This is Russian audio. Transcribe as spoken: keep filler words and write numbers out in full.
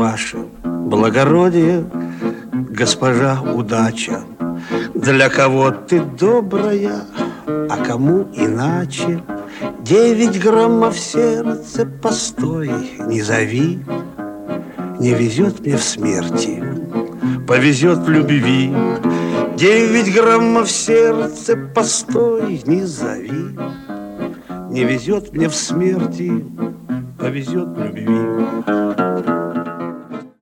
ваше благородие, госпожа удача. Для кого ты добрая, а кому иначе. Девять граммов в сердце, постой, не зови. Не везет мне в смерти, повезет в любви. Девять граммов в сердце, постой, не зови. Не везет мне в смерти, повезет в любви.